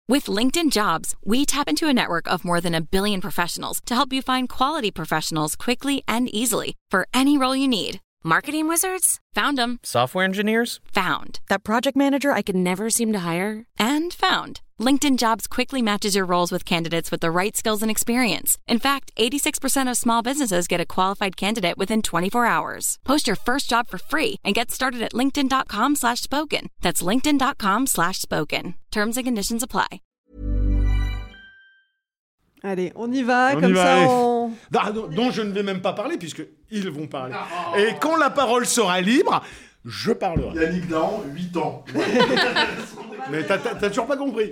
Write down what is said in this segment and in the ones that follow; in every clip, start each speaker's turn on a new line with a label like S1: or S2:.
S1: With LinkedIn Jobs, we tap into a network of more than 1 billion professionals to help you find quality professionals quickly and easily for any role you need. Marketing wizards? Found them.
S2: Software engineers?
S1: Found. That project manager I could never seem to hire? And found. LinkedIn Jobs quickly matches your roles with candidates with the right skills and experience. In fact, 86% of small businesses get a qualified candidate within 24 hours. Post your first job for free and get started at linkedin.com/spoken. That's linkedin.com/spoken. Terms and conditions apply.
S3: Allez, on y va, comme ça on...
S4: dont je ne vais même pas parler, puisqu'ils vont parler. Et quand la parole sera libre, je parlerai.
S5: Yannick Dahan, 8 ans.
S4: Mais t'as toujours pas compris.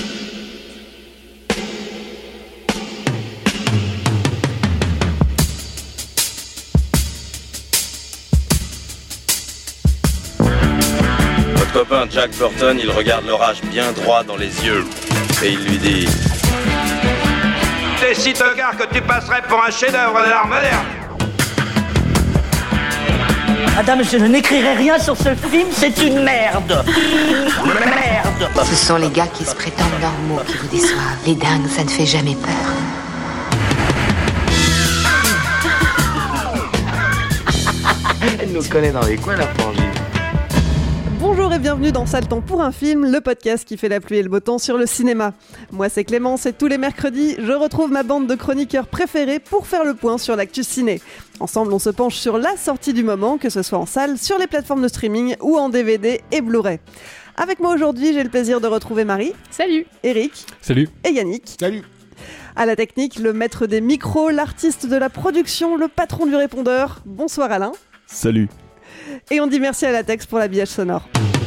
S6: Votre copain Jack Burton, il regarde l'orage bien droit dans les yeux et il lui dit...
S7: T'es si tocard que tu passerais pour un chef-d'œuvre de l'art moderne.
S8: Madame, je n'écrirai rien sur ce film, c'est une merde. Merde.
S9: Ce sont les gars qui se prétendent normaux qui vous déçoivent. Les dingues, ça ne fait jamais peur.
S6: Elle nous connaît dans les coins, la frangine.
S3: Bonjour et bienvenue dans Sale Temps pour un film, le podcast qui fait la pluie et le beau temps sur le cinéma. Moi c'est Clémence et tous les mercredis, je retrouve ma bande de chroniqueurs préférés pour faire le point sur l'actu ciné. Ensemble on se penche sur la sortie du moment, que ce soit en salle, sur les plateformes de streaming ou en DVD et Blu-ray. Avec moi aujourd'hui, j'ai le plaisir de retrouver Marie.
S10: Salut.
S3: Eric.
S11: Salut.
S3: Et Yannick.
S4: Salut.
S3: À la technique, le maître des micros, l'artiste de la production, le patron du répondeur. Bonsoir Alain.
S11: Salut.
S3: Et on dit merci à Latex pour l'habillage sonore.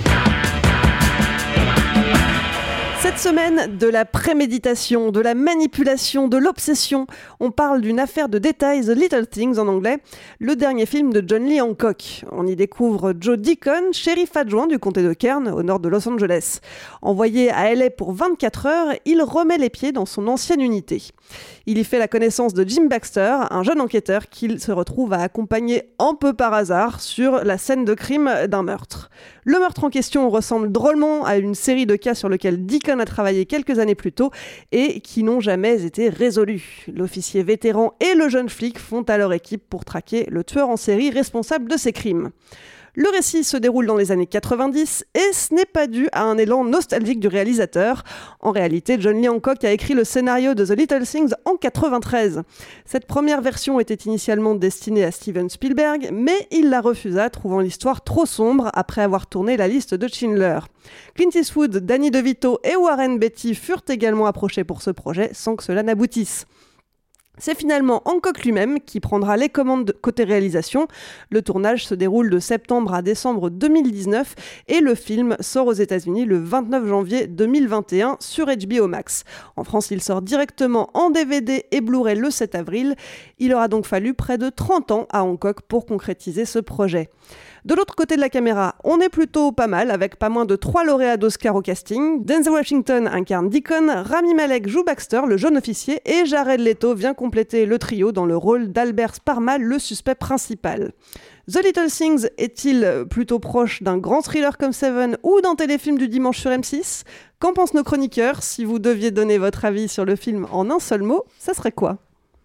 S3: Cette semaine, de la préméditation, de la manipulation, de l'obsession, on parle d'une affaire de détails, The Little Things en anglais, le dernier film de John Lee Hancock. On y découvre Joe Deacon, shérif adjoint du comté de Kern, au nord de Los Angeles. Envoyé à LA pour 24 heures, il remet les pieds dans son ancienne unité. Il y fait la connaissance de Jim Baxter, un jeune enquêteur qu'il se retrouve à accompagner un peu par hasard sur la scène de crime d'un meurtre. Le meurtre en question ressemble drôlement à une série de cas sur lesquels Deacon a travaillé quelques années plus tôt et qui n'ont jamais été résolus. L'officier vétéran et le jeune flic font alors équipe pour traquer le tueur en série responsable de ces crimes. Le récit se déroule dans les années 90 et ce n'est pas dû à un élan nostalgique du réalisateur. En réalité, John Lee Hancock a écrit le scénario de The Little Things en 93. Cette première version était initialement destinée à Steven Spielberg, mais il la refusa, trouvant l'histoire trop sombre après avoir tourné la liste de Schindler. Clint Eastwood, Danny DeVito et Warren Beatty furent également approchés pour ce projet sans que cela n'aboutisse. C'est finalement Hancock lui-même qui prendra les commandes côté réalisation. Le tournage se déroule de septembre à décembre 2019 et le film sort aux États-Unis le 29 janvier 2021 sur HBO Max. En France, il sort directement en DVD et Blu-ray le 7 avril. Il aura donc fallu près de 30 ans à Hancock pour concrétiser ce projet. De l'autre côté de la caméra, on est plutôt pas mal, avec pas moins de 3 lauréats d'Oscar au casting. Denzel Washington incarne Deacon, Rami Malek joue Baxter, le jeune officier, et Jared Leto vient compléter le trio dans le rôle d'Albert Sparmal, le suspect principal. The Little Things est-il plutôt proche d'un grand thriller comme Seven ou d'un téléfilm du dimanche sur M6 ? Qu'en pensent nos chroniqueurs ? Si vous deviez donner votre avis sur le film en un seul mot, ça serait quoi ?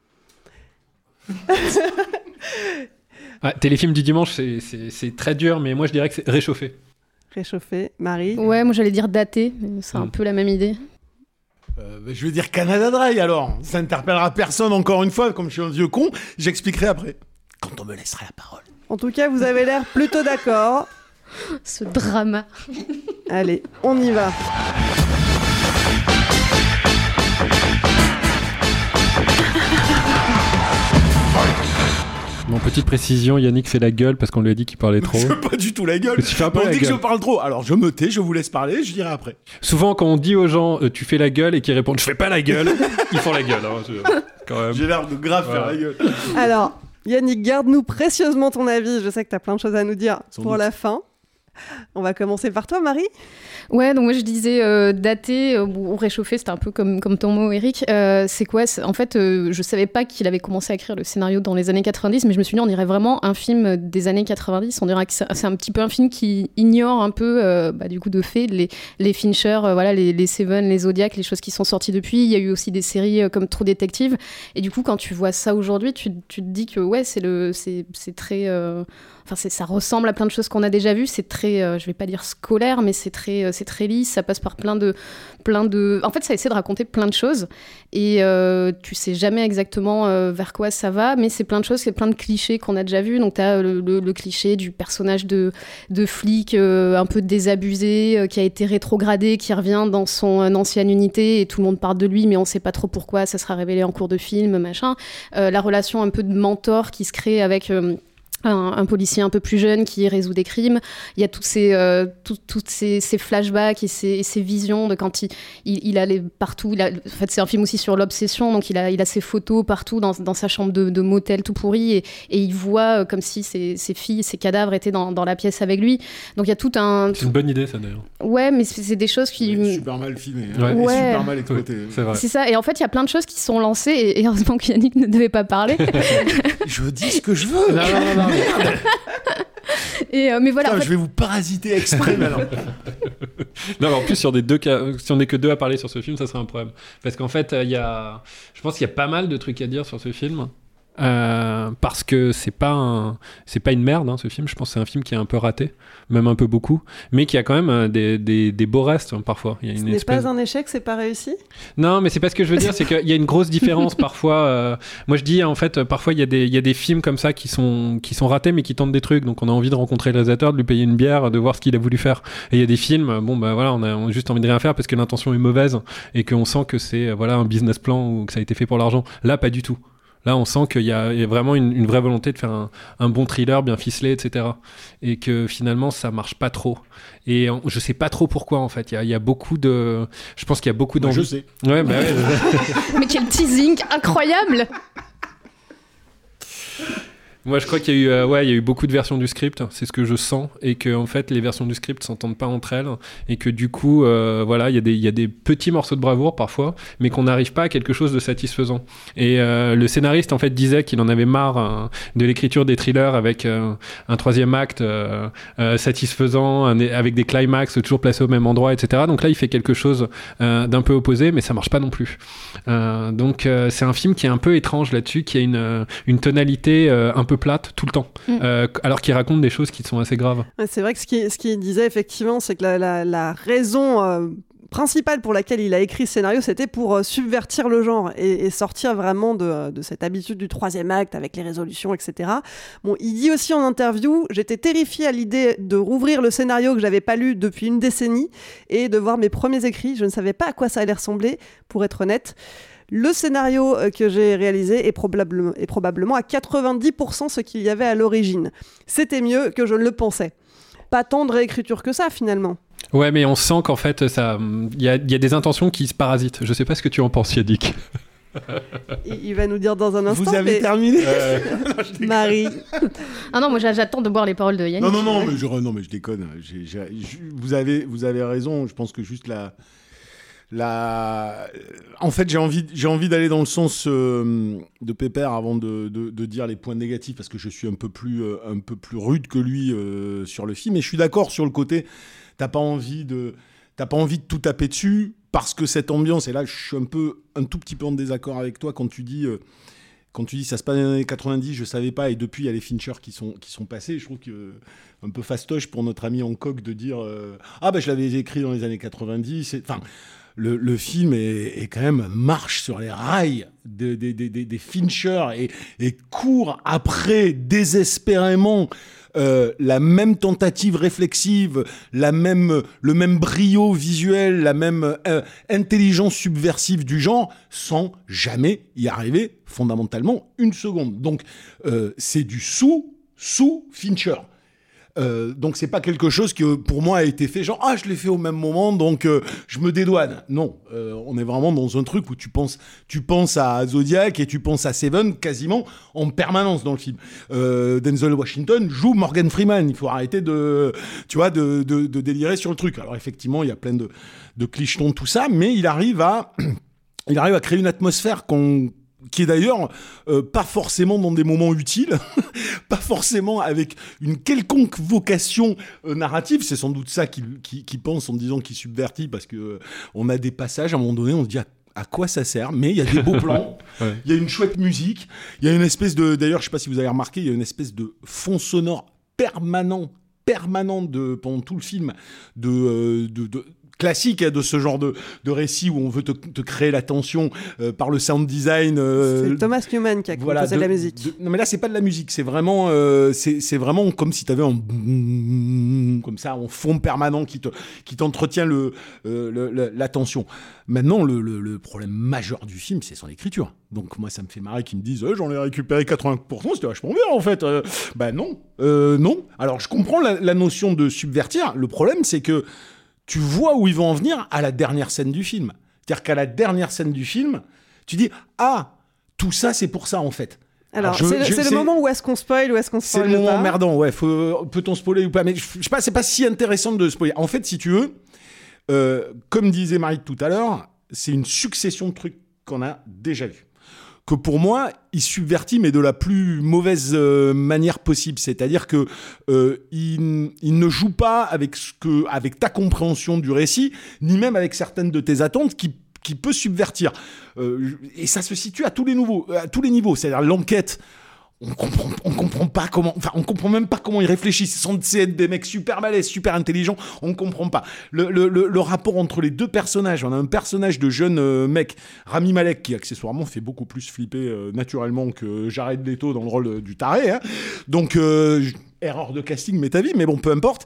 S11: Ouais, téléfilm du dimanche, c'est très dur, mais moi je dirais que c'est réchauffé.
S3: Réchauffé, Marie ?
S10: Ouais, moi j'allais dire daté, c'est un peu la même idée.
S4: Je vais dire Canada Dry alors. Ça n'interpellera personne encore une fois, comme je suis un vieux con, j'expliquerai après. Quand on me laissera la parole.
S3: En tout cas, vous avez l'air plutôt d'accord.
S10: Ce drama.
S3: Allez, on y va.
S11: Bon, petite précision, Yannick fait la gueule parce qu'on lui a dit qu'il parlait trop.
S4: Je fais pas du tout la gueule. On dit que je parle trop. Alors je me tais, je vous laisse parler, je dirai après.
S11: Souvent, quand on dit aux gens tu fais la gueule et qu'ils répondent je fais pas la gueule, ils font la gueule. Hein, quand même.
S4: J'ai l'air de grave faire la gueule.
S3: Alors, Yannick, garde-nous précieusement ton avis. Je sais que tu as plein de choses à nous dire pour la fin. On va commencer par toi, Marie.
S10: Ouais, donc moi je disais daté ou réchauffé, c'était un peu comme ton mot, Eric. C'est quoi ? En fait, je savais pas qu'il avait commencé à écrire le scénario dans les années 90, mais je me suis dit, on dirait vraiment un film des années 90. On dirait que c'est un petit peu un film qui ignore un peu, du coup, de fait, les Fincher, voilà, les Seven, les Zodiac, les choses qui sont sorties depuis. Il y a eu aussi des séries comme True Detective. Et du coup, quand tu vois ça aujourd'hui, tu te dis que ouais, c'est très... ça ressemble à plein de choses qu'on a déjà vues. C'est très, je vais pas dire scolaire, mais c'est très lisse. Ça passe par plein de. En fait, ça essaie de raconter plein de choses et tu sais jamais exactement vers quoi ça va, mais c'est plein de choses, c'est plein de clichés qu'on a déjà vus. Donc t'as le cliché du personnage de flic un peu désabusé, qui a été rétrogradé, qui revient dans son ancienne unité et tout le monde parle de lui, mais on sait pas trop pourquoi. Ça sera révélé en cours de film, machin. La relation un peu de mentor qui se crée avec un policier un peu plus jeune qui résout des crimes. Il y a toutes ces flashbacks et ces visions de quand il allait partout. En fait, c'est un film aussi sur l'obsession, donc il a ses photos partout dans sa chambre de motel tout pourri et il voit comme si ses filles, ses cadavres étaient dans la pièce avec lui. Donc il y a tout un...
S11: C'est une bonne idée, ça, d'ailleurs.
S10: Ouais, mais c'est des choses qui...
S4: Super mal filmé,
S11: ouais.
S4: Et super mal exploité.
S11: Oui, c'est vrai.
S10: C'est ça, et en fait, il y a plein de choses qui sont lancées, et heureusement que Yannick ne devait pas parler.
S4: Je dis ce que je veux.
S11: Non.
S10: Mais voilà.
S4: Putain,
S10: en fait...
S4: Je vais vous parasiter exprès maintenant.
S11: Non, mais en plus, si on n'est que deux à parler sur ce film, ça serait un problème. Parce qu'en fait, je pense qu'il y a pas mal de trucs à dire sur ce film. Parce que c'est pas une merde, hein, ce film. Je pense que c'est un film qui est un peu raté, même un peu beaucoup, mais qui a quand même des beaux restes, hein, parfois. Il y a
S3: Ce n'est pas un échec, c'est pas réussi ?
S11: Non, mais c'est pas ce que je veux dire, c'est qu'il y a une grosse différence parfois. Moi je dis en fait, parfois il y a des films comme ça qui sont ratés, mais qui tentent des trucs. Donc on a envie de rencontrer le réalisateur, de lui payer une bière, de voir ce qu'il a voulu faire. Et il y a des films, on a juste envie de rien faire parce que l'intention est mauvaise et qu'on sent que c'est un business plan ou que ça a été fait pour l'argent. Là, pas du tout. Là, on sent qu'il y a vraiment une vraie volonté de faire un bon thriller bien ficelé, etc. Et que finalement, ça marche pas trop. Et je sais pas trop pourquoi, en fait. Il y a beaucoup de... Je pense qu'il y a beaucoup d'enjeux.
S4: Je sais.
S11: Ouais, bah ouais.
S10: Mais quel teasing incroyable!
S11: Moi, je crois qu'il y a eu beaucoup de versions du script, c'est ce que je sens, et que en fait, les versions du script s'entendent pas entre elles, et que du coup, il y a des petits morceaux de bravoure parfois, mais qu'on n'arrive pas à quelque chose de satisfaisant. Et le scénariste en fait disait qu'il en avait marre de l'écriture des thrillers avec un troisième acte satisfaisant, avec des climax toujours placés au même endroit, etc. Donc là, il fait quelque chose d'un peu opposé, mais ça marche pas non plus. Donc c'est un film qui est un peu étrange là-dessus, qui a une tonalité un peu plate tout le temps, alors qu'il raconte des choses qui sont assez graves.
S3: Ouais, c'est vrai que ce qu'il disait effectivement, c'est que la raison principale pour laquelle il a écrit ce scénario, c'était pour subvertir le genre et sortir vraiment de cette habitude du troisième acte avec les résolutions, etc. Bon, il dit aussi en interview, j'étais terrifié à l'idée de rouvrir le scénario que j'avais pas lu depuis une décennie et de voir mes premiers écrits. Je ne savais pas à quoi ça allait ressembler, pour être honnête. Le scénario que j'ai réalisé est probablement à 90% ce qu'il y avait à l'origine. C'était mieux que je ne le pensais. Pas tant de réécriture que ça, finalement.
S11: Ouais, mais on sent qu'en fait, il y a des intentions qui se parasitent. Je sais pas ce que tu en penses, Yannick.
S3: Il va nous dire dans un instant.
S4: Vous avez terminé
S3: Marie.
S10: Ah non, moi j'attends de boire les paroles de Yannick.
S4: Non, mais je déconne. Vous avez raison. Je pense que juste en fait, j'ai envie d'aller dans le sens de Pépère avant de dire les points négatifs, parce que je suis un peu plus rude que lui sur le film. Et je suis d'accord sur le côté, t'as pas envie de tout taper dessus, parce que cette ambiance, et là je suis un tout petit peu en désaccord avec toi quand tu dis ça se passe dans les années 90, je savais pas, et depuis il y a les Fincher qui sont passés. Je trouve que un peu fastoche pour notre ami Hancock de dire je l'avais écrit dans les années 90. Enfin, le film est quand même marche sur les rails des Fincher et court après désespérément la même tentative réflexive, le même brio visuel, la même intelligence subversive du genre, sans jamais y arriver fondamentalement une seconde. Donc c'est du sous Fincher. Donc c'est pas quelque chose que pour moi a été fait genre je l'ai fait au même moment donc je me dédouane. Non, on est vraiment dans un truc où tu penses à Zodiac et tu penses à Seven quasiment en permanence dans le film. Denzel Washington joue Morgan Freeman. Il faut arrêter de délirer sur le truc. Alors effectivement, il y a plein de clichetons tout ça, mais il arrive à créer une atmosphère qui est d'ailleurs pas forcément dans des moments utiles, pas forcément avec une quelconque vocation narrative. C'est sans doute ça qu'il pense en disant qu'il subvertit, parce que on a des passages, à un moment donné, on se dit à quoi ça sert, mais il y a des beaux plans, il y a une chouette musique, il y a une espèce de... D'ailleurs, je sais pas si vous avez remarqué, il y a une espèce de fond sonore permanent pendant tout le film, classique de ce genre de récit où on veut te créer la tension par le sound design.
S3: C'est Thomas Newman qui a composé la musique.
S4: Non mais là c'est pas de la musique, c'est vraiment comme si t'avais un comme ça en fond permanent qui t'entretient la tension. Maintenant le problème majeur du film c'est son écriture. Donc moi ça me fait marrer qu'ils me disent j'en ai récupéré 80%, c'était vachement bien en fait. Non. Alors je comprends la notion de subvertir. Le problème c'est que tu vois où ils vont en venir à la dernière scène du film. C'est-à-dire qu'à la dernière scène du film, tu dis tout ça c'est pour ça en fait.
S3: Alors c'est le moment où est-ce qu'on spoil ou est-ce qu'on spoil pas.
S4: C'est le moment emmerdant, ouais. Peut-on spoiler ou pas? Mais je sais pas, c'est pas si intéressant de spoiler. En fait, si tu veux, comme disait Marie tout à l'heure, c'est une succession de trucs qu'on a déjà vus. Que pour moi, il subvertit, mais de la plus mauvaise manière possible. C'est-à-dire que il ne joue pas avec ta compréhension du récit, ni même avec certaines de tes attentes qui peut subvertir. Et ça se situe à tous les niveaux. C'est-à-dire l'enquête. On comprend pas comment, enfin, on comprend même pas comment ils réfléchissent. C'est des mecs super balèzes, super intelligents. On comprend pas. Le rapport entre les deux personnages. On a un personnage de jeune mec, Rami Malek, qui accessoirement fait beaucoup plus flipper naturellement que Jared Leto dans le rôle du taré, hein. Donc, erreur de casting, mais ta vie, mais bon, peu importe.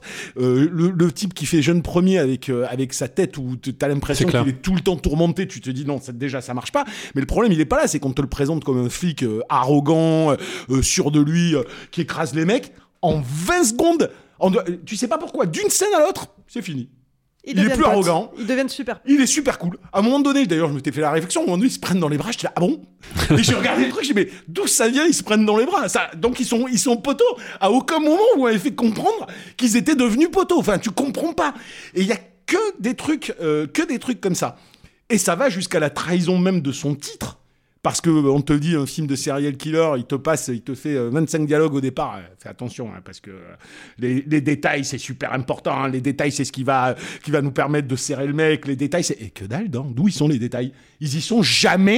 S4: Le type qui fait jeune premier avec sa tête où t'as l'impression qu'il est tout le temps tourmenté, tu te dis non, déjà ça marche pas. Mais le problème, il est pas là, c'est qu'on te le présente comme un flic arrogant, sûr de lui, qui écrase les mecs. En 20 secondes, tu sais pas pourquoi, d'une scène à l'autre, c'est fini. Il est plus arrogant.
S3: Ils deviennent super.
S4: Il est super cool. À un moment donné, d'ailleurs, je m'étais fait la réflexion, à un moment donné, ils se prennent dans les bras, j'étais là, ah bon? Et j'ai regardé le truc, j'ai dit, mais d'où ça vient, ils se prennent dans les bras? Donc ils sont potos. À aucun moment, vous m'avez fait comprendre qu'ils étaient devenus potos. Enfin, tu comprends pas. Et il y a que des trucs comme ça. Et ça va jusqu'à la trahison même de son titre. Parce que on te dit un film de serial killer, il te fait 25 dialogues au départ. Fais attention, hein, parce que les détails c'est super important. Hein, les détails c'est ce qui va nous permettre de serrer le mec. Les détails c'est que dalle. D'où ils sont les détails? Ils y sont jamais.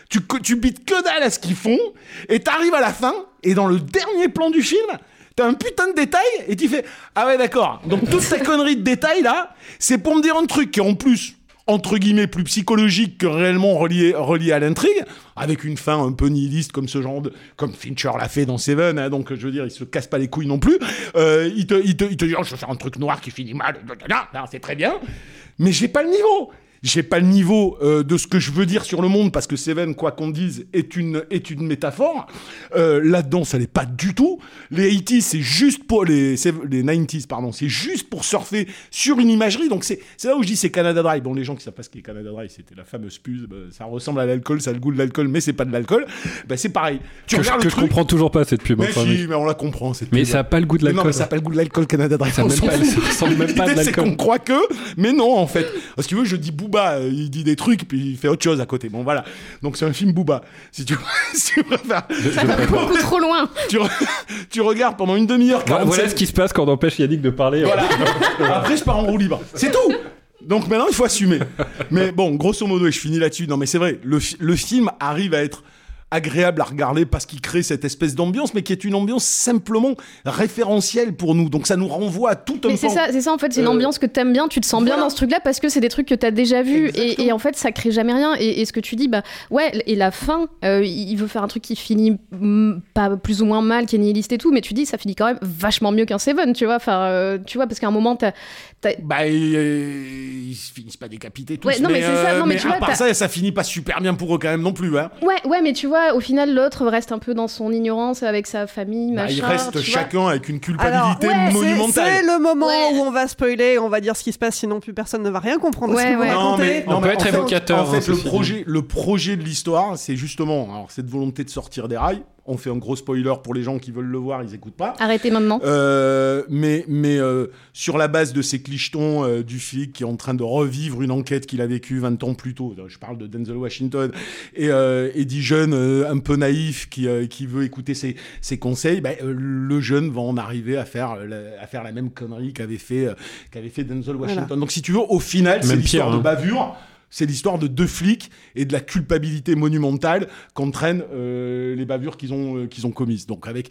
S4: Tu bites que dalle à ce qu'ils font. Et t'arrives à la fin et dans le dernier plan du film, t'as un putain de détail et tu fais ah ouais d'accord. Donc toute cette connerie de détails là, c'est pour me dire un truc qui en plus entre guillemets plus psychologique que réellement relié à l'intrigue, avec une fin un peu nihiliste comme comme Fincher l'a fait dans Seven, hein, donc je veux dire il se casse pas les couilles non plus. Il te dit je vais faire un truc noir qui finit mal, non, c'est très bien, mais j'ai pas le niveau. J'ai pas le niveau de ce que je veux dire sur le monde, parce que Seven, quoi qu'on dise, est une métaphore. Là-dedans, ça l'est pas du tout. Les 80s, c'est juste pour les 90s, pardon, c'est juste pour surfer sur une imagerie. Donc c'est là où je dis c'est Canada Dry. Bon, les gens qui savent pas ce qu'est Canada Dry, c'était la fameuse puce. Ça ressemble à l'alcool, ça a le goût de l'alcool, mais c'est pas de l'alcool. C'est pareil.
S11: Je comprends toujours pas cette pub.
S4: Mais si, mais on la comprend cette pub.
S11: Mais ça a pas le goût de l'alcool.
S4: Non, mais ça a pas le goût de l'alcool Canada Dry.
S11: Ça ressemble même pas à de l'alcool.
S4: C'est qu'on croit que, mais non en fait. Parce que tu veux, je dis Booba, il dit des trucs puis il fait autre chose à côté. Bon voilà. Donc c'est un film Booba. Si tu veux faire...
S10: Ça va beaucoup trop loin.
S4: Tu regardes pendant une demi-heure.
S11: Voilà ce qui se passe quand on empêche Yannick de parler.
S4: Voilà. Après je pars en roue libre. C'est tout. Donc maintenant il faut assumer. Mais bon, grosso modo, et je finis là-dessus. Non mais c'est vrai, le film arrive à être agréable à regarder parce qu'il crée cette espèce d'ambiance, mais qui est une ambiance simplement référentielle pour nous. Donc ça nous renvoie à tout un
S10: pan. C'est ça en fait, c'est une ambiance que t'aimes bien, tu te sens bien dans ce truc-là parce que c'est des trucs que t'as déjà vus et en fait ça crée jamais rien. Et ce que tu dis, ouais, et la fin, il veut faire un truc qui finit pas plus ou moins mal, qui est nihiliste et tout, mais tu dis ça finit quand même vachement mieux qu'un Seven, tu vois. Enfin, tu vois, parce qu'à un moment
S4: ils finissent pas décapités tous.
S10: Ouais, non, mais c'est ça. Non, mais tu vois,
S4: à part ça finit pas super bien pour eux quand même non plus. Hein.
S10: Ouais, mais tu vois, vois, au final, l'autre reste un peu dans son ignorance avec sa famille, machin.
S4: Il reste
S10: tu
S4: chacun
S10: vois.
S4: avec une culpabilité monumentale.
S3: C'est le moment où on va spoiler, on va dire ce qui se passe, sinon plus personne ne va rien comprendre. Ce que vous racontez.
S11: On peut être évocateur.
S4: En fait, le projet de l'histoire, c'est justement cette volonté de sortir des rails. On fait un gros spoiler pour les gens qui veulent le voir, ils écoutent pas.
S10: Arrêtez maintenant.
S4: Mais sur la base de ces clichetons du flic qui est en train de revivre une enquête qu'il a vécue 20 ans plus tôt, je parle de Denzel Washington, et dit jeune un peu naïf qui veut écouter ses conseils, le jeune va en arriver à faire la même connerie qu'avait fait Denzel Washington. Voilà. Donc si tu veux, au final, c'est l'histoire de bavure. C'est l'histoire de deux flics et de la culpabilité monumentale qu'entraînent les bavures qu'ils ont commises. Donc avec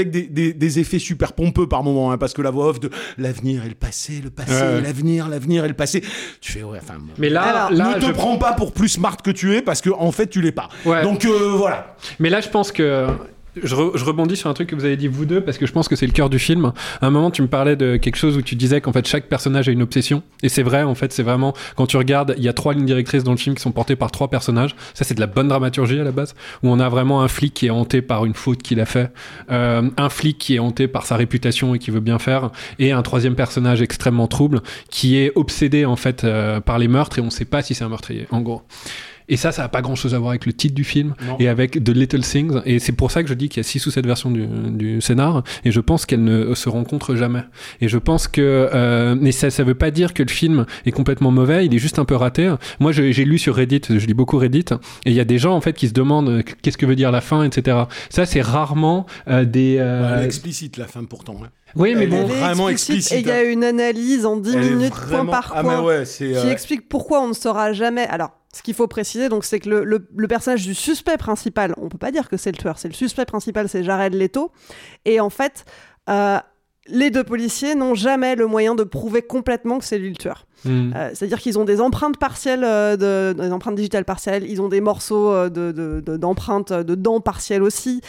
S4: des effets super pompeux par moment, parce que la voix off de l'avenir et le passé, l'avenir et le passé. Tu fais
S11: Mais là,
S4: ne te prends pas pour plus smart que tu es parce que en fait tu l'es pas. Ouais. Donc voilà.
S11: Mais là, je pense que je rebondis sur un truc que vous avez dit vous deux parce que je pense que c'est le cœur du film. À un moment, tu me parlais de quelque chose où tu disais qu'en fait chaque personnage a une obsession, et c'est vrai. En fait, c'est vraiment, quand tu regardes, il y a 3 lignes directrices dans le film qui sont portées par 3 personnages. Ça, c'est de la bonne dramaturgie à la base, où on a vraiment un flic qui est hanté par une faute qu'il a fait, un flic qui est hanté par sa réputation et qui veut bien faire, et un 3e personnage extrêmement trouble qui est obsédé en fait par les meurtres, et on sait pas si c'est un meurtrier en gros. Et ça n'a pas grand-chose à voir avec le titre du film et avec The Little Things. Et c'est pour ça que je dis qu'il y a 6 ou 7 versions du scénar. Et je pense qu'elles ne se rencontrent jamais. Et je pense que... mais ça veut pas dire que le film est complètement mauvais. Il est juste un peu raté. Moi, j'ai lu sur Reddit. Je lis beaucoup Reddit. Et il y a des gens, en fait, qui se demandent qu'est-ce que veut dire la fin, etc. Ça, c'est rarement des...
S4: Elle est explicite, la fin, pourtant. Hein.
S11: Oui, mais
S3: bon,
S4: vraiment explicite.
S3: Et il y a une analyse en 10 minutes, point par point, qui explique pourquoi on ne saura jamais. Alors, ce qu'il faut préciser, donc, c'est que le personnage du suspect principal, on peut pas dire que c'est le tueur, c'est le suspect principal, c'est Jared Leto. Et en fait, les 2 policiers n'ont jamais le moyen de prouver complètement que c'est lui le tueur. C'est-à-dire qu'ils ont des empreintes partielles, des empreintes digitales partielles, ils ont des morceaux d'empreintes de dents partielles aussi,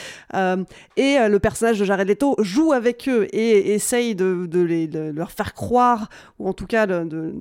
S3: et le personnage de Jared Leto joue avec eux et essaye de leur faire croire, ou en tout cas de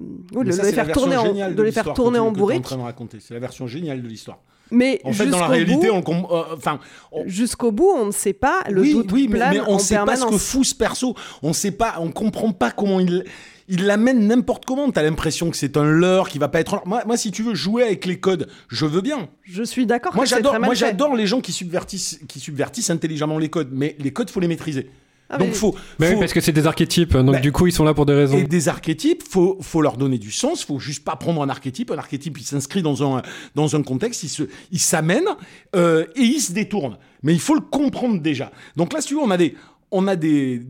S3: les faire tourner en bourrique.
S4: C'est la version géniale de l'histoire.
S3: Mais
S4: en fait, dans la réalité,
S3: jusqu'au bout, on ne sait pas. Le doute plane
S4: mais on
S3: en
S4: ne sait
S3: permanence.
S4: pas ce que fout ce perso. On sait pas, on comprend pas comment il l'amène n'importe comment. T'as l'impression que c'est un leurre qui va pas être. Moi, si tu veux jouer avec les codes, je veux bien.
S3: Je suis d'accord.
S4: Moi, j'adore les gens qui subvertissent intelligemment les codes, mais les codes, faut les maîtriser. Donc
S11: oui, parce que c'est des archétypes, donc du coup ils sont là pour des raisons.
S4: Et des archétypes, faut leur donner du sens, faut juste pas prendre un archétype il s'inscrit dans un contexte, il s'amène et il se détourne. Mais il faut le comprendre déjà. Donc là, si tu veux, on a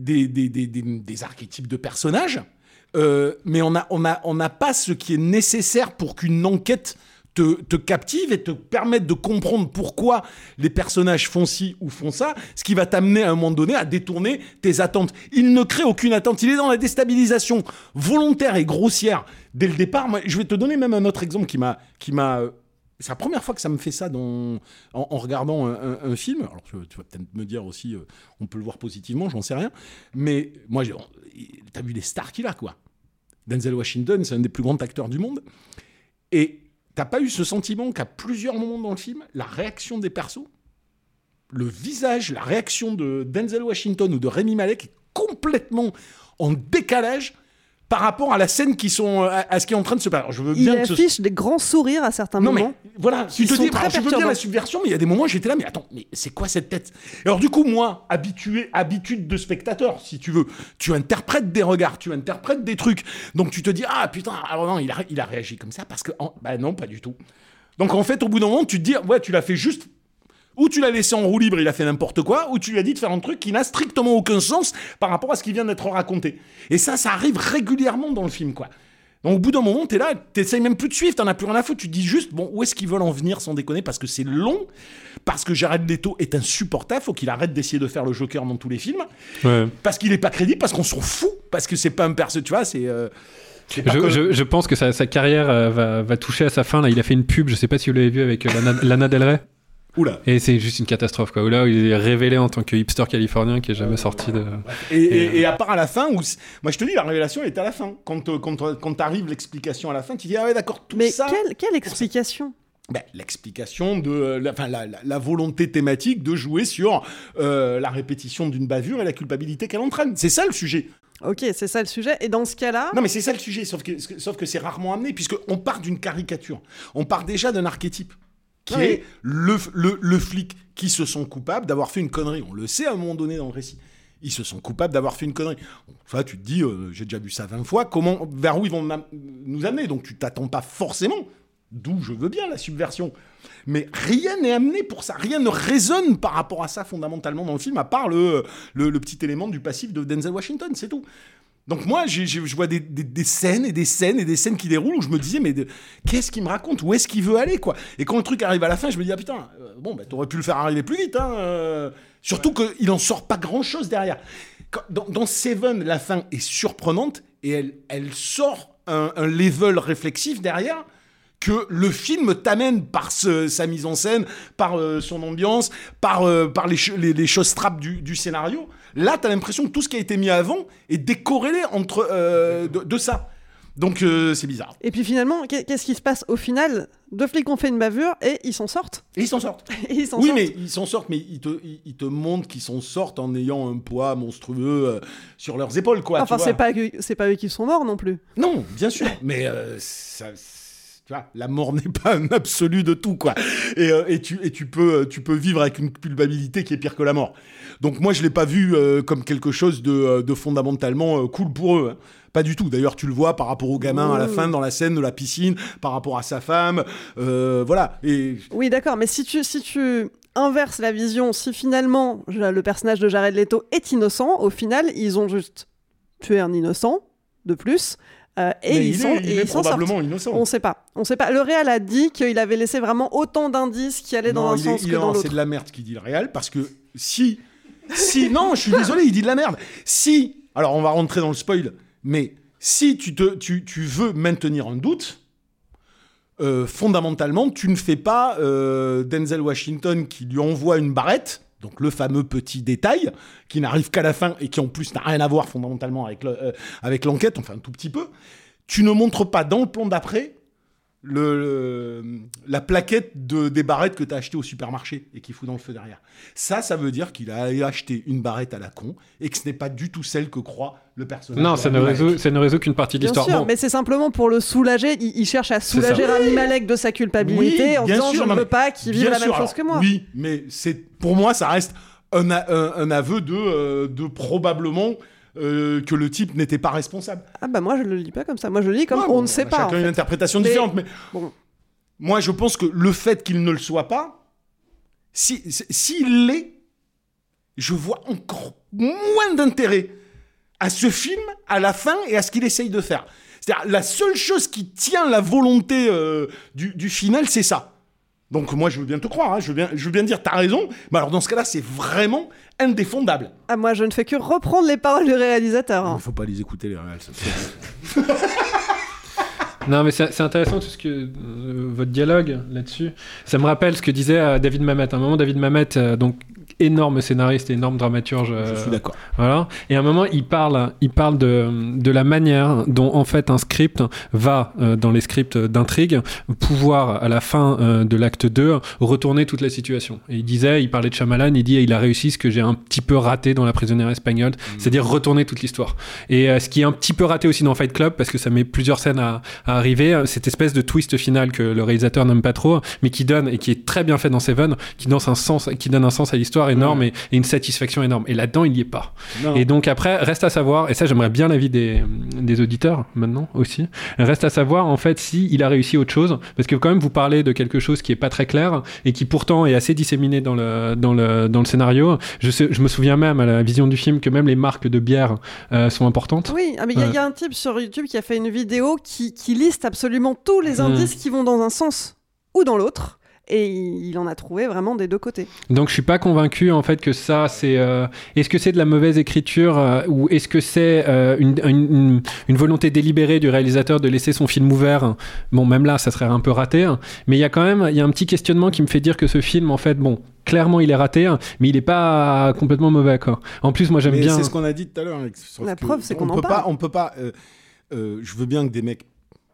S4: des archétypes de personnages, mais on n'a pas ce qui est nécessaire pour qu'une enquête te captive et te permettre de comprendre pourquoi les personnages font ci ou font ça, ce qui va t'amener à un moment donné à détourner tes attentes. Il ne crée aucune attente, il est dans la déstabilisation volontaire et grossière dès le départ. Moi, je vais te donner même un autre exemple qui m'a c'est la première fois que ça me fait ça en regardant un film. Alors tu vas peut-être me dire aussi, on peut le voir positivement, j'en sais rien. Mais moi, t'as vu les stars qu'il a, quoi. Denzel Washington, c'est un des plus grands acteurs du monde. Et t'as pas eu ce sentiment qu'à plusieurs moments dans le film, la réaction des persos, le visage, la réaction de Denzel Washington ou de Rami Malek est complètement en décalage par rapport à la scène à ce qui est en train de se passer. Alors, je veux bien
S3: il affiche des grands sourires à certains moments.
S4: Mais voilà, tu te dis, je veux bien la subversion, mais il y a des moments où j'étais là, mais attends, mais c'est quoi cette tête ? Alors du coup, moi, habitude de spectateur, si tu veux, tu interprètes des regards, tu interprètes des trucs, donc tu te dis, ah putain, alors non, il a réagi comme ça parce que, non, pas du tout. Donc en fait, au bout d'un moment, tu te dis, ouais, tu l'as fait juste. Ou tu l'as laissé en roue libre, il a fait n'importe quoi, ou tu lui as dit de faire un truc qui n'a strictement aucun sens par rapport à ce qui vient d'être raconté. Et ça arrive régulièrement dans le film, quoi. Donc au bout d'un moment, t'es là, t'essayes même plus de suivre, t'en as plus rien à foutre, tu te dis juste, bon, où est-ce qu'ils veulent en venir sans déconner, parce que c'est long, parce que Jared Leto est insupportable, faut qu'il arrête d'essayer de faire le Joker dans tous les films, parce qu'il est pas crédible, parce qu'on s'en fout, parce que c'est pas un perso, tu vois, c'est...
S11: Je pense que sa carrière va toucher à sa fin, là. Il a fait une pub, je sais pas si vous l'avez vu, avec Lana Del Rey.
S4: Oula.
S11: Et c'est juste une catastrophe, quoi. Là, il est révélé en tant que hipster californien qui est jamais sorti de.
S4: Et à part à la fin, moi je te dis, la révélation elle est à la fin. Quand t'arrive l'explication à la fin, tu dis ah ouais d'accord tout
S3: mais
S4: ça.
S3: Quelle explication ?
S4: l'explication de la volonté thématique de jouer sur la répétition d'une bavure et la culpabilité qu'elle entraîne. C'est ça le sujet.
S3: Ok, c'est ça le sujet. Et dans ce cas-là...
S4: Non, mais c'est ça le sujet, sauf que c'est rarement amené, puisqu'on part d'une caricature. On part déjà d'un archétype, qui est le flic qui se sent coupable d'avoir fait une connerie. On le sait à un moment donné dans le récit. Ils se sont coupables d'avoir fait une connerie. Enfin, tu te dis, j'ai déjà vu ça 20 fois, vers où ils vont nous amener. Donc, tu t'attends pas forcément... D'où je veux bien la subversion. Mais rien n'est amené pour ça. Rien ne résonne par rapport à ça fondamentalement dans le film, à part le petit élément du passif de Denzel Washington, c'est tout. Donc moi, je vois des scènes et des scènes et des scènes qui déroulent où je me disais, mais qu'est-ce qu'il me raconte ? Où est-ce qu'il veut aller, quoi ? Et quand le truc arrive à la fin, je me dis, ah putain, t'aurais pu le faire arriver plus vite, hein. Surtout qu'il en sort pas grand-chose derrière. Dans Seven, la fin est surprenante et elle sort un level réflexif derrière que le film t'amène par sa mise en scène, par son ambiance, par les choses trappes du scénario. Là, t'as l'impression que tout ce qui a été mis avant est décorrélé entre de ça. Donc, c'est bizarre.
S3: Et puis finalement, qu'est-ce qui se passe au final ? Deux flics ont fait une bavure et ils s'en sortent.
S4: Mais ils s'en sortent, mais ils te montrent qu'ils s'en sortent en ayant un poids monstrueux sur leurs épaules, quoi.
S3: Enfin, c'est pas eux qui sont morts non plus.
S4: Non, bien sûr, mais tu vois, la mort n'est pas un absolu de tout, quoi. Et tu peux vivre avec une culpabilité qui est pire que la mort. Donc moi, je l'ai pas vu comme quelque chose de fondamentalement cool pour eux, hein. Pas du tout. D'ailleurs, tu le vois par rapport au gamin à la fin, dans la scène de la piscine, par rapport à sa femme, voilà. Et... Oui,
S3: d'accord, mais si tu inverses la vision, si finalement le personnage de Jared Leto est innocent, au final, ils ont juste tué un innocent de plus. Et il est
S4: probablement innocent.
S3: On sait pas. Le réal a dit qu'il avait laissé vraiment autant d'indices qui allaient dans un sens que dans l'autre.
S4: C'est de la merde ce qu'il dit le réal, parce que si non, je suis désolé, il dit de la merde. Si, alors on va rentrer dans le spoil, mais si tu veux maintenir un doute, fondamentalement, tu ne fais pas Denzel Washington qui lui envoie une barrette. Donc le fameux petit détail qui n'arrive qu'à la fin et qui en plus n'a rien à voir fondamentalement avec l'enquête, enfin un tout petit peu. Tu ne montres pas dans le plan d'après la plaquette des barrettes que tu as achetées au supermarché et qui fout dans le feu derrière. Ça veut dire qu'il a acheté une barrette à la con et que ce n'est pas du tout celle que croit le personnage.
S11: Non, ça ne résout qu'une partie de l'histoire.
S3: Bien sûr, mais c'est simplement pour le soulager. Il cherche à soulager Rami Malek de sa culpabilité en disant je ne veux pas qu'il vive la même chose que moi.
S4: Oui, mais pour moi, ça reste un aveu de probablement... que le type n'était pas responsable.
S3: Ah bah moi je le lis pas comme ça. Moi je le lis comme on ne sait pas.
S4: Chacun a une interprétation différente, mais moi je pense que le fait qu'il ne le soit pas, s'il l'est, je vois encore moins d'intérêt à ce film, à la fin et à ce qu'il essaye de faire. C'est-à-dire la seule chose qui tient la volonté du final, c'est ça. Donc moi je veux bien te croire, hein, je veux bien dire t'as raison, mais alors dans ce cas-là c'est vraiment indéfendable.
S3: Ah moi je ne fais que reprendre les paroles du réalisateur.
S4: Il ne faut pas les écouter les réals.
S11: Non mais c'est intéressant tout ce que votre dialogue là-dessus. Ça me rappelle ce que disait David Mamet. À un moment David Mamet donc énorme scénariste, énorme dramaturge.
S4: Je suis d'accord.
S11: Voilà. Et à un moment, il parle de la manière dont en fait un script va dans les scripts d'intrigue pouvoir à la fin de l'acte 2 retourner toute la situation. Et il parlait de Shyamalan, il a réussi ce que j'ai un petit peu raté dans La prisonnière espagnole, c'est-à-dire retourner toute l'histoire. Et ce qui est un petit peu raté aussi dans Fight Club parce que ça met plusieurs scènes à arriver, cette espèce de twist final que le réalisateur n'aime pas trop, mais qui donne et qui est très bien fait dans Seven, qui donne un sens à l'histoire énorme et une satisfaction énorme. Et là-dedans, il y est pas. Non. Et donc après, reste à savoir, et ça j'aimerais bien l'avis des auditeurs maintenant aussi, reste à savoir en fait si il a réussi autre chose, parce que quand même vous parlez de quelque chose qui est pas très clair et qui pourtant est assez disséminé dans le scénario. Je me souviens même à la vision du film que même les marques de bière sont importantes.
S3: Oui, mais il y a un type sur YouTube qui a fait une vidéo qui liste absolument tous les indices qui vont dans un sens ou dans l'autre. Et il en a trouvé vraiment des deux côtés.
S11: Donc je suis pas convaincu en fait que ça c'est est-ce que c'est de la mauvaise écriture ou est-ce que c'est une volonté délibérée du réalisateur de laisser son film ouvert. Bon même là ça serait un peu raté, mais il y a un petit questionnement qui me fait dire que ce film en fait clairement il est raté, mais il est pas complètement mauvais quoi. En plus moi j'aime bien.
S4: C'est ce qu'on a dit tout à l'heure.
S3: La preuve c'est qu'on en parle.
S4: On peut pas. Je veux bien que des mecs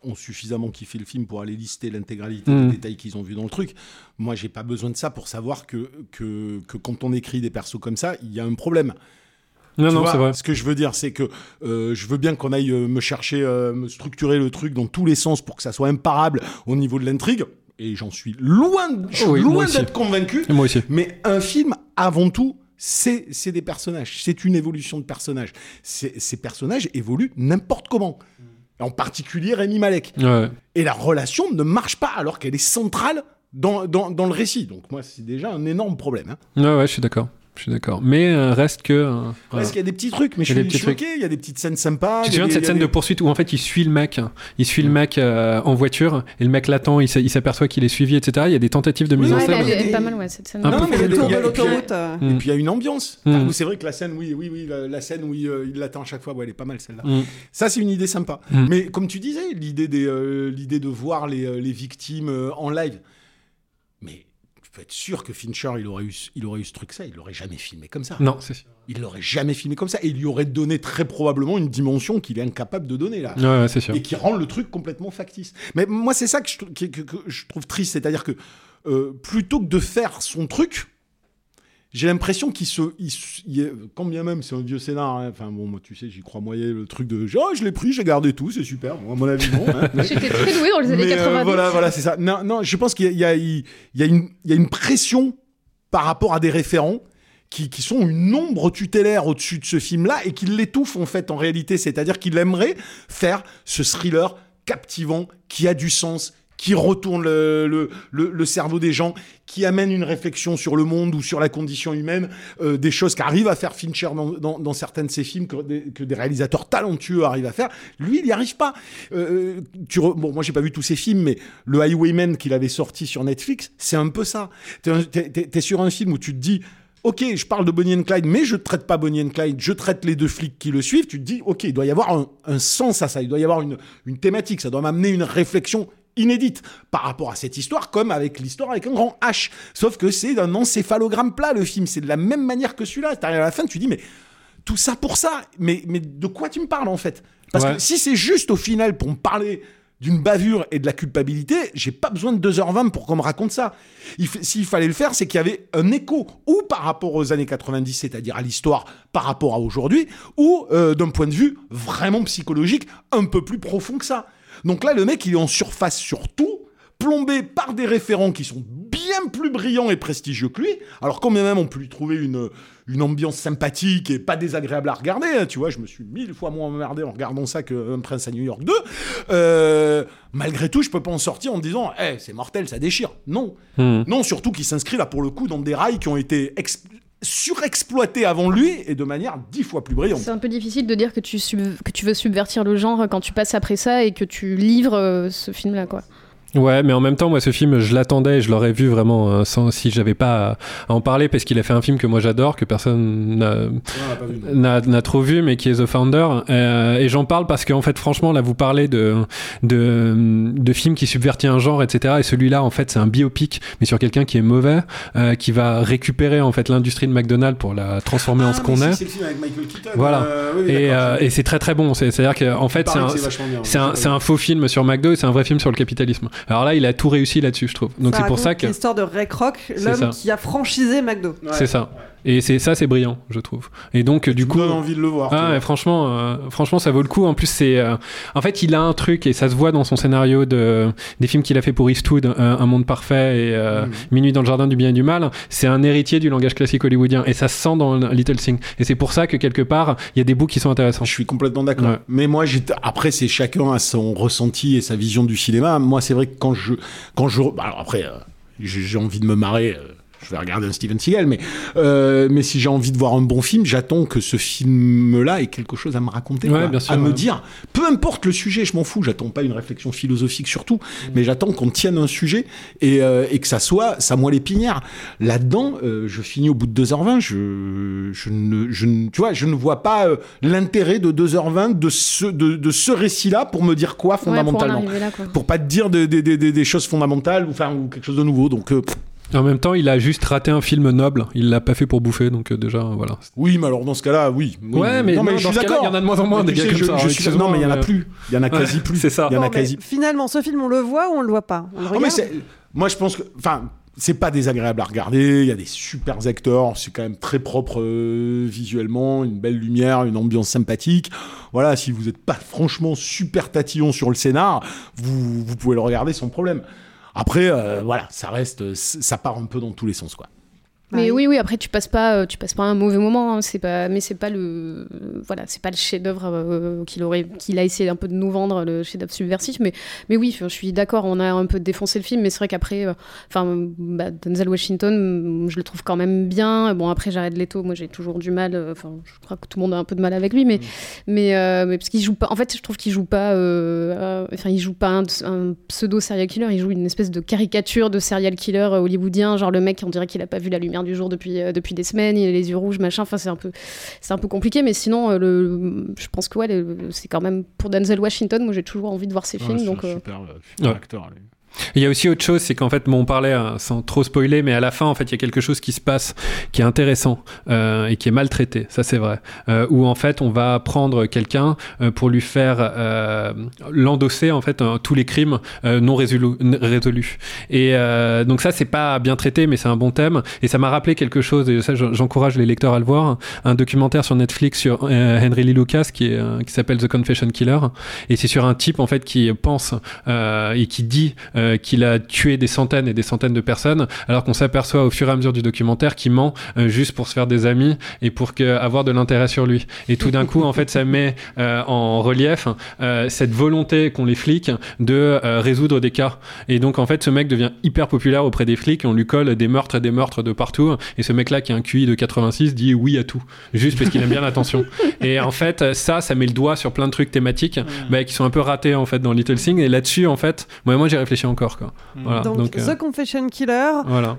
S4: ont suffisamment kiffé le film pour aller lister l'intégralité des détails qu'ils ont vus dans le truc. Moi, j'ai pas besoin de ça pour savoir que quand on écrit des persos comme ça, il y a un problème.
S11: Non, c'est vrai.
S4: Ce que je veux dire, c'est que je veux bien qu'on aille me chercher, me structurer le truc dans tous les sens pour que ça soit imparable au niveau de l'intrigue. Et j'en suis loin d'être convaincu.
S11: Et moi aussi.
S4: Mais un film, avant tout, c'est des personnages. C'est une évolution de personnages. Ces personnages évoluent n'importe comment. En particulier Rami Malek.
S11: Ouais.
S4: Et la relation ne marche pas alors qu'elle est centrale dans le récit. Donc moi, c'est déjà un énorme problème.
S11: Ouais, je suis d'accord. Mais reste que...
S4: Parce qu'il y a des petits trucs, mais je suis choqué. Il y a des petites scènes sympas.
S11: Tu te souviens de cette scène de poursuite où en fait il suit le mec en voiture et le mec l'attend, il s'aperçoit qu'il est suivi, etc. Il y a des tentatives de mise en scène.
S10: Elle est pas mal, cette scène.
S3: Non, mais le tour de l'autoroute.
S4: Et puis il y a une ambiance. C'est vrai que la scène, la scène où il l'attend à chaque fois, elle est pas mal celle-là. Ça, c'est une idée sympa. Mais comme tu disais, l'idée de voir les victimes en live. Mais tu peux être sûr que Fincher, il aurait eu ce truc-là, il l'aurait jamais filmé comme ça.
S11: Non, c'est sûr.
S4: Il l'aurait jamais filmé comme ça. Et il lui aurait donné très probablement une dimension qu'il est incapable de donner là.
S11: Ouais, c'est sûr.
S4: Et qui rend le truc complètement factice. Mais moi, c'est ça que je trouve triste. C'est-à-dire que plutôt que de faire son truc, j'ai l'impression quand bien même c'est un vieux scénar, hein, enfin bon, moi tu sais, j'y crois moyen, le truc de je l'ai pris, j'ai gardé tout, c'est super. Bon, à mon avis, non. Hein,
S10: J'étais très doué dans les années 90.
S4: Voilà, c'est ça. Non, je pense qu'il y a une pression par rapport à des référents qui sont une ombre tutélaire au-dessus de ce film-là et qui l'étouffent en fait en réalité. C'est-à-dire qu'il aimerait faire ce thriller captivant qui a du sens, qui retourne le cerveau des gens, qui amène une réflexion sur le monde ou sur la condition humaine, des choses qu'arrive à faire Fincher dans certains de ses films, que des réalisateurs talentueux arrivent à faire. Lui, il n'y arrive pas. Moi, j'ai pas vu tous ses films, mais le Highwayman qu'il avait sorti sur Netflix, c'est un peu ça. T'es sur un film où tu te dis... Ok, je parle de Bonnie and Clyde, mais je ne traite pas Bonnie and Clyde, je traite les deux flics qui le suivent. Tu te dis, ok, il doit y avoir un sens à ça, il doit y avoir une thématique, ça doit m'amener une réflexion inédite par rapport à cette histoire, comme avec l'histoire avec un grand H. Sauf que c'est d'un encéphalogramme plat, le film. C'est de la même manière que celui-là. T'arrives à la fin, tu te dis, mais tout ça pour ça. Mais de quoi tu me parles, en fait ? Parce que si c'est juste, au final, pour me parler d'une bavure et de la culpabilité, j'ai pas besoin de 2h20 pour qu'on me raconte ça. S'il fallait le faire, c'est qu'il y avait un écho, ou par rapport aux années 90, c'est-à-dire à l'histoire par rapport à aujourd'hui, ou d'un point de vue vraiment psychologique, un peu plus profond que ça. Donc là, le mec, il est en surface sur tout, plombé par des référents qui sont bien plus brillants et prestigieux que lui. Alors quand même, on peut lui trouver une ambiance sympathique et pas désagréable à regarder. Hein, tu vois, je me suis 1000 fois moins emmerdé en regardant ça qu'un Prince à New York 2. Malgré tout, je peux pas en sortir en me disant c'est mortel, ça déchire. Non. Non, surtout qu'il s'inscrit là pour le coup dans des rails qui ont été surexploité avant lui et de manière 10 fois plus brillante.
S10: C'est un peu difficile de dire que tu veux subvertir le genre quand tu passes après ça et que tu livres ce film-là, quoi.
S11: Ouais, mais en même temps, moi, ce film, je l'attendais, je l'aurais vu vraiment si j'avais pas à en parler, parce qu'il a fait un film que moi j'adore, que personne n'a trop vu, mais qui est The Founder. Et j'en parle parce qu'en fait, franchement, là, vous parlez de films qui subvertit un genre, etc. Et celui-là, en fait, c'est un biopic, mais sur quelqu'un qui est mauvais, qui va récréer en fait l'industrie de McDonald's pour la transformer en ce qu'on est.
S4: C'est le film avec Michael Keaton.
S11: Voilà. Et c'est très très bon. C'est-à-dire qu'en fait, c'est un faux film sur McDo et c'est un vrai film sur le capitalisme. Alors là, il a tout réussi là-dessus, je trouve. Donc c'est pour ça que
S3: l'histoire de Ray Kroc, l'homme qui a franchisé McDo.
S11: Ouais, c'est ça. Et c'est brillant, je trouve. Et donc du coup,
S4: donne envie de le voir.
S11: Et franchement, ça vaut le coup. En plus, en fait, il a un truc et ça se voit dans son scénario des films qu'il a fait pour Eastwood, Un monde parfait et Minuit dans le jardin du bien et du mal. C'est un héritier du langage classique hollywoodien et ça se sent dans Little Things. Et c'est pour ça que quelque part, il y a des bouts qui sont intéressants.
S4: Je suis complètement d'accord. Ouais. Mais moi, après, c'est chacun a son ressenti et sa vision du cinéma. Moi, c'est vrai que quand je, alors après, j'ai envie de me marrer. Je vais regarder un Steven Seagal, mais si j'ai envie de voir un bon film, j'attends que ce film-là ait quelque chose à me raconter, me dire. Peu importe le sujet, je m'en fous. J'attends pas une réflexion philosophique surtout, mais j'attends qu'on tienne un sujet et que ça soit sa moelle épinière. Là-dedans, je finis au bout de 2h20. Je ne vois pas l'intérêt de 2h20 de ce récit-là pour me dire quoi fondamentalement, pour pas te dire des choses fondamentales ou quelque chose de nouveau. Donc
S11: En même temps, il a juste raté un film noble. Il l'a pas fait pour bouffer, donc déjà, voilà.
S4: Oui, mais alors dans ce cas-là, oui.
S11: Ouais, mais,
S4: non, mais
S11: dans
S4: je suis
S11: ce cas-là,
S4: d'accord.
S11: il y en a de moins en moins des gars comme ça.
S4: Non, mais il y en a plus. Il y en a quasi plus.
S11: C'est ça.
S4: Il y en a
S3: Bon,
S4: quasi.
S3: mais finalement, ce film, on le voit ou on le voit pas? On le regarde.
S4: Moi, je pense que, enfin, c'est pas désagréable à regarder. Il y a des super acteurs. C'est quand même très propre visuellement, une belle lumière, une ambiance sympathique. Voilà, si vous n'êtes pas franchement super tatillon sur le scénar, vous pouvez le regarder sans problème. Après, voilà, ça part un peu dans tous les sens, quoi.
S10: Mais oui, après tu passes pas un mauvais moment, hein, c'est pas le chef-d'œuvre qu'il a essayé un peu de nous vendre, le chef-d'œuvre subversif, mais oui, je suis d'accord, on a un peu défoncé le film, mais c'est vrai qu'après Denzel Washington, je le trouve quand même bien. Bon, après Jared Leto, moi j'ai toujours du mal, je crois que tout le monde a un peu de mal avec lui, mais parce qu'il joue pas, en fait je trouve qu'il joue pas il joue pas un pseudo serial killer, il joue une espèce de caricature de serial killer hollywoodien, genre le mec on dirait qu'il a pas vu la lumière du jour depuis des semaines, il a les yeux rouges, machin, enfin c'est un peu compliqué, mais sinon je pense que c'est quand même pour Denzel Washington, moi j'ai toujours envie de voir ses films, donc
S4: super acteur. Lui.
S11: Il y a aussi autre chose, c'est qu'en fait, on parlait sans trop spoiler, mais à la fin, en fait, il y a quelque chose qui se passe qui est intéressant et qui est maltraité, ça c'est vrai. Où en fait, on va prendre quelqu'un pour lui faire l'endosser en fait tous les crimes non résolus. Et donc ça, c'est pas bien traité, mais c'est un bon thème. Et ça m'a rappelé quelque chose, et ça, j'encourage les lecteurs à le voir. Un documentaire sur Netflix sur Henry Lee Lucas qui s'appelle The Confession Killer. Et c'est sur un type en fait qui pense et qui dit qu'il a tué des centaines et des centaines de personnes, alors qu'on s'aperçoit au fur et à mesure du documentaire qu'il ment juste pour se faire des amis et pour avoir de l'intérêt sur lui. Et tout d'un coup, en fait, ça met en relief cette volonté qu'ont les flics de résoudre des cas. Et donc, en fait, ce mec devient hyper populaire auprès des flics, on lui colle des meurtres de partout, et ce mec-là qui a un QI de 86 dit oui à tout, juste parce qu'il aime bien l'attention. Et en fait, ça met le doigt sur plein de trucs thématiques qui sont un peu ratés, en fait, dans Little Things, et là-dessus, en fait, moi j'ai réfléchi encore, quoi. Voilà,
S3: donc The Confession Killer,
S11: voilà.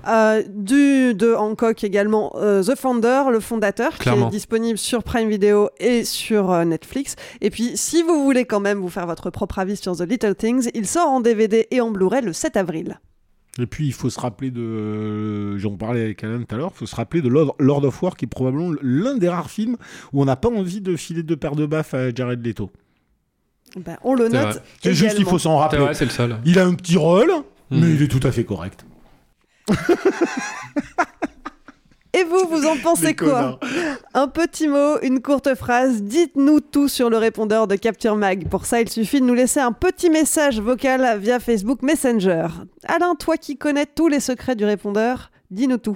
S3: de Hancock également, The Founder, le fondateur,
S11: Clairement.
S3: qui est disponible sur Prime Video et sur Netflix. Et puis, si vous voulez quand même vous faire votre propre avis sur The Little Things, il sort en DVD et en Blu-ray le 7 avril.
S4: Et puis, il faut se rappeler j'en parlais avec Alan tout à l'heure, il faut se rappeler de Lord of War, qui est probablement l'un des rares films où on n'a pas envie de filer deux paires de baffes à Jared Leto.
S3: Ben, on le note.
S4: C'est juste qu'il faut s'en rappeler.
S11: C'est vrai, c'est le seul.
S4: Il a un petit rôle, mais il est tout à fait correct.
S3: Et vous en pensez quoi? Un petit mot, une courte phrase, dites-nous tout sur le répondeur de Capture Mag. Pour ça, il suffit de nous laisser un petit message vocal via Facebook Messenger. Alain, toi qui connais tous les secrets du répondeur, dis-nous tout.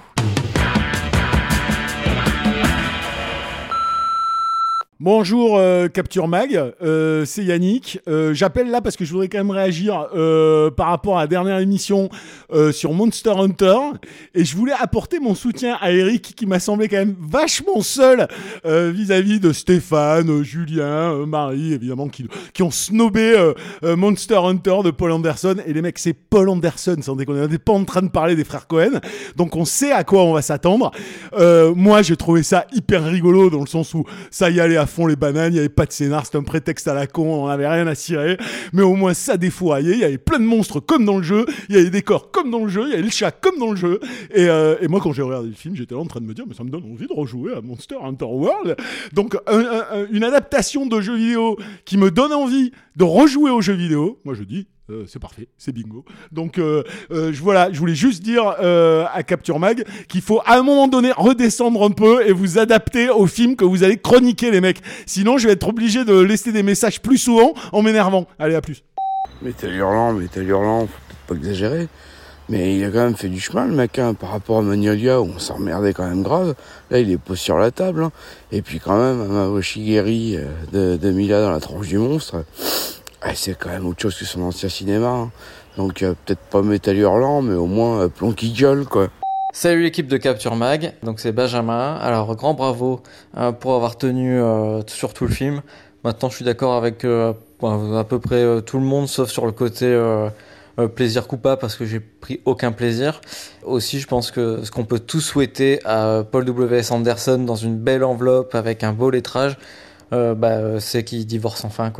S4: Bonjour Capture Mag, c'est Yannick. J'appelle là parce que je voudrais quand même réagir par rapport à la dernière émission sur Monster Hunter, et je voulais apporter mon soutien à Eric qui m'a semblé quand même vachement seul vis-à-vis de Stéphane, Julien, Marie évidemment qui ont snobé Monster Hunter de Paul Anderson. Et les mecs, c'est Paul Anderson, sans déconner, on n'est pas en train de parler des frères Cohen, donc on sait à quoi on va s'attendre. Moi j'ai trouvé ça hyper rigolo dans le sens où ça y allait à fond les bananes, il n'y avait pas de scénar, c'était un prétexte à la con, on n'avait rien à cirer, mais au moins ça défouraillait, il y avait plein de monstres comme dans le jeu, il y avait des décors comme dans le jeu, il y avait le chat comme dans le jeu, et moi quand j'ai regardé le film, j'étais là en train de me dire, mais ça me donne envie de rejouer à Monster Hunter World. Donc une adaptation de jeu vidéo qui me donne envie de rejouer aux jeux vidéo, moi je dis, c'est parfait, c'est bingo. Donc je voulais juste dire à Capture Mag qu'il faut à un moment donné redescendre un peu et vous adapter au film que vous allez chroniquer, les mecs. Sinon je vais être obligé de laisser des messages plus souvent en m'énervant. Allez, à plus.
S2: Metal Hurlant, faut peut-être pas exagérer. Mais il a quand même fait du chemin, le mec, hein, par rapport à Magnolia, où on s'emmerdait quand même grave. Là, il est posé sur la table. Hein. Et puis quand même, Amao Shigeru de Mila dans la tranche du monstre, c'est quand même autre chose que son ancien cinéma. Hein. Donc peut-être pas Metal Hurlant, mais au moins Plomb qui gueule, quoi.
S5: Salut l'équipe de Capture Mag, donc c'est Benjamin. Alors grand bravo pour avoir tenu sur tout le film. Maintenant, je suis d'accord avec à peu près tout le monde, sauf sur le côté... plaisir coupable, parce que j'ai pris aucun plaisir. Aussi, je pense que ce qu'on peut tous souhaiter à Paul W.S. Anderson dans une belle enveloppe avec un beau lettrage, c'est qu'il divorce enfin, quoi.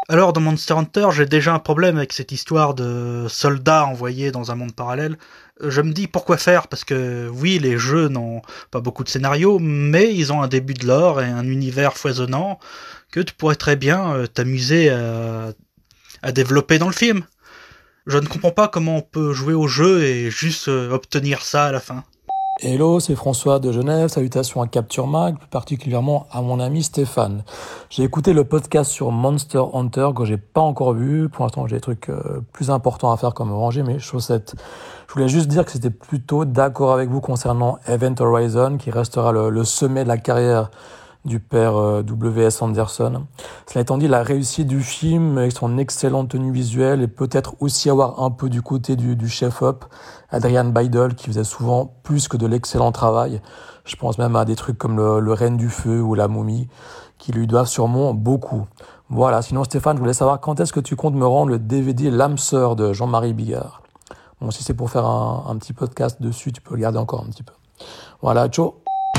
S12: Alors, dans Monster Hunter, j'ai déjà un problème avec cette histoire de soldats envoyés dans un monde parallèle. Je me dis pourquoi faire, parce que oui, les jeux n'ont pas beaucoup de scénarios, mais ils ont un début de lore et un univers foisonnant que tu pourrais très bien t'amuser à développer dans le film. Je ne comprends pas comment on peut jouer au jeu et juste obtenir ça à la fin.
S13: Hello, c'est François de Genève, salutations à Capture Mag, plus particulièrement à mon ami Stéphane. J'ai écouté le podcast sur Monster Hunter que j'ai pas encore vu, pour l'instant j'ai des trucs plus importants à faire comme ranger mes chaussettes. Je voulais juste dire que c'était plutôt d'accord avec vous concernant Event Horizon, qui restera le sommet de la carrière du père W.S. Anderson. Cela étant dit, la réussite du film, avec son excellente tenue visuelle, et peut-être aussi avoir un peu du côté du chef-op, Adrian Beidel, qui faisait souvent plus que de l'excellent travail. Je pense même à des trucs comme le Reine du Feu ou la Momie, qui lui doivent sûrement beaucoup. Voilà, sinon Stéphane, je voulais savoir quand est-ce que tu comptes me rendre le DVD L'âme sœur de Jean-Marie Bigard. Bon, si c'est pour faire un petit podcast dessus, tu peux le garder encore un petit peu. Voilà, ciao.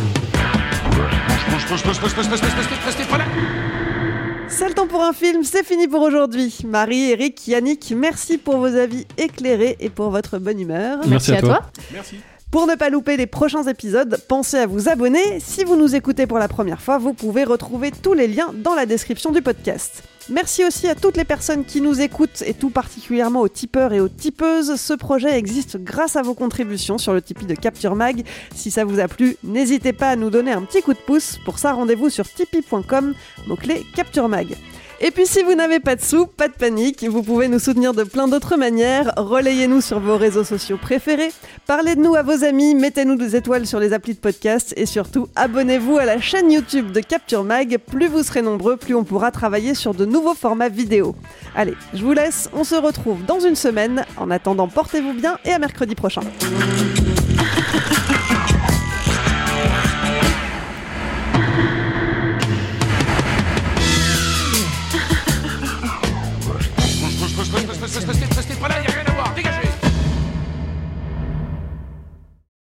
S3: C'est le temps pour un film, c'est fini pour aujourd'hui. Marie, Eric, Yannick, merci pour vos avis éclairés et pour votre bonne humeur.
S11: Merci à toi.
S4: Merci.
S3: Pour ne pas louper les prochains épisodes, pensez à vous abonner. Si vous nous écoutez pour la première fois, vous pouvez retrouver tous les liens dans la description du podcast. Merci aussi à toutes les personnes qui nous écoutent et tout particulièrement aux tipeurs et aux tipeuses. Ce projet existe grâce à vos contributions sur le Tipeee de Capture Mag. Si ça vous a plu, n'hésitez pas à nous donner un petit coup de pouce. Pour ça, rendez-vous sur tipeee.com, mot-clé Capture Mag. Et puis si vous n'avez pas de sous, pas de panique, vous pouvez nous soutenir de plein d'autres manières. Relayez-nous sur vos réseaux sociaux préférés, parlez de nous à vos amis, mettez-nous des étoiles sur les applis de podcast et surtout abonnez-vous à la chaîne YouTube de Capture Mag. Plus vous serez nombreux, plus on pourra travailler sur de nouveaux formats vidéo. Allez, je vous laisse, on se retrouve dans une semaine. En attendant, portez-vous bien et à mercredi prochain.
S7: Restez pas là, y'a rien à voir, dégagez!